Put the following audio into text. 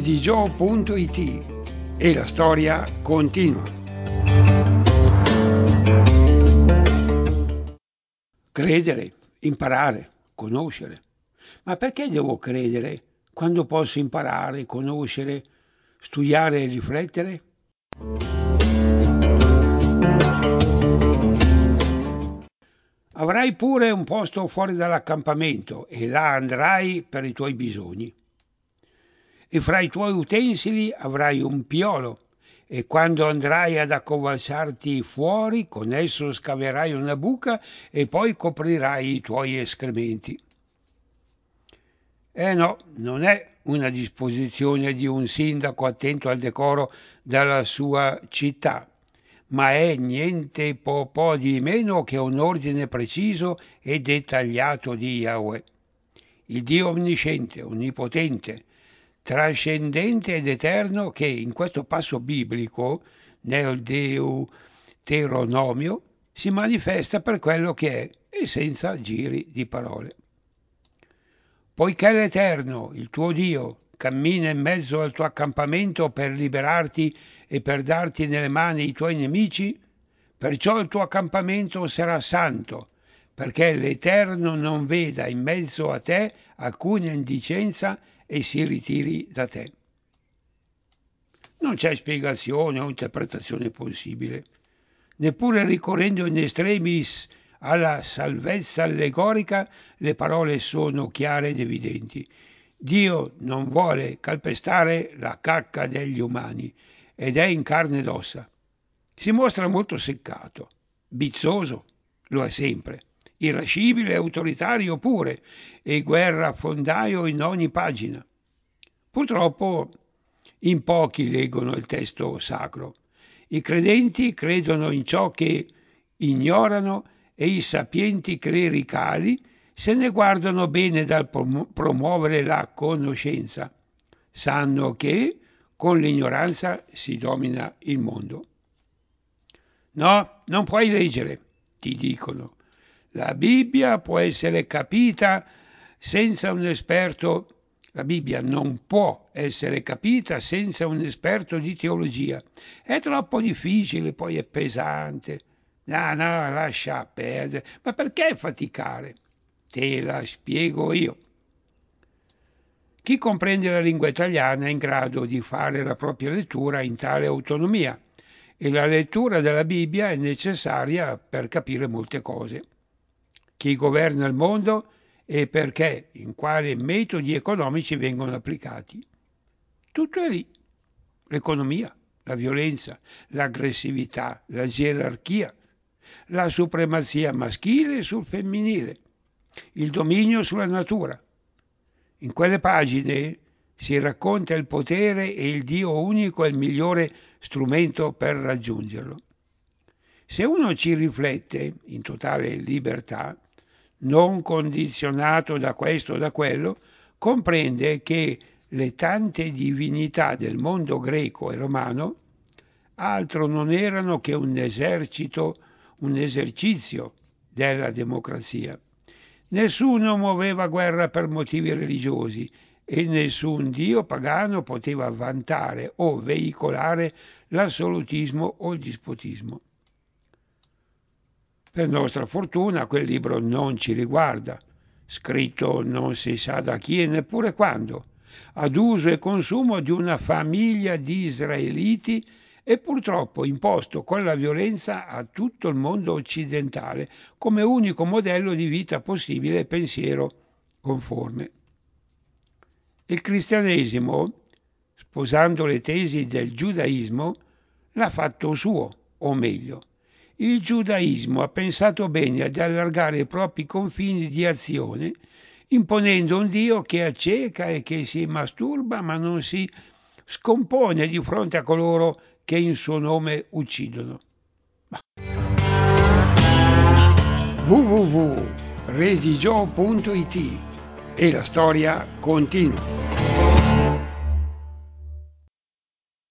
redigio.it e la storia continua. Credere, imparare, conoscere. Ma perché devo credere quando posso imparare, conoscere, studiare e riflettere? Avrai pure un posto fuori dall'accampamento e là andrai per i tuoi bisogni. E fra i tuoi utensili avrai un piolo e quando andrai ad accovacciarti fuori con esso scaverai una buca e poi coprirai i tuoi escrementi. No, non è una disposizione di un sindaco attento al decoro della sua città, ma è niente po' di meno che un ordine preciso e dettagliato di Yahweh, il Dio onnisciente, onnipotente, trascendente ed eterno che in questo passo biblico, nel Deuteronomio, si manifesta per quello che è e senza giri di parole. Poiché l'Eterno, il tuo Dio, cammina in mezzo al tuo accampamento per liberarti e per darti nelle mani i tuoi nemici, perciò il tuo accampamento sarà santo, perché l'Eterno non veda in mezzo a te alcuna indecenza e si ritiri da te. Non c'è spiegazione o interpretazione possibile, neppure ricorrendo in estremis alla salvezza allegorica, le parole sono chiare ed evidenti. Dio non vuole calpestare la cacca degli umani ed è in carne ed ossa. Si mostra molto seccato, bizzoso, lo è sempre, irascibile e autoritario pure, e guerrafondaio in ogni pagina. Purtroppo in pochi leggono il testo sacro. I credenti credono in ciò che ignorano e i sapienti clericali se ne guardano bene dal promuovere la conoscenza. Sanno che con l'ignoranza si domina il mondo. No, non puoi leggere, ti dicono. La Bibbia può essere capita senza un esperto. La Bibbia non può essere capita senza un esperto di teologia. È troppo difficile, poi è pesante. No, lascia perdere. Ma perché faticare? Te la spiego io. Chi comprende la lingua italiana è in grado di fare la propria lettura in tale autonomia e la lettura della Bibbia è necessaria per capire molte cose. Chi governa il mondo e perché, in quali metodi economici vengono applicati. Tutto è lì. L'economia, la violenza, l'aggressività, la gerarchia, la supremazia maschile sul femminile, il dominio sulla natura. In quelle pagine si racconta il potere e il Dio unico è il migliore strumento per raggiungerlo. Se uno ci riflette in totale libertà, non condizionato da questo o da quello, comprende che le tante divinità del mondo greco e romano altro non erano che un esercizio della democrazia. Nessuno muoveva guerra per motivi religiosi e nessun dio pagano poteva vantare o veicolare l'assolutismo o il dispotismo. Per nostra fortuna quel libro non ci riguarda, scritto non si sa da chi e neppure quando, ad uso e consumo di una famiglia di israeliti e purtroppo imposto con la violenza a tutto il mondo occidentale come unico modello di vita possibile e pensiero conforme. Il cristianesimo, sposando le tesi del giudaismo, l'ha fatto suo, o meglio, il giudaismo ha pensato bene ad allargare i propri confini di azione, imponendo un Dio che acceca e che si masturba ma non si scompone di fronte a coloro che in suo nome uccidono. www.redigio.it e la storia continua.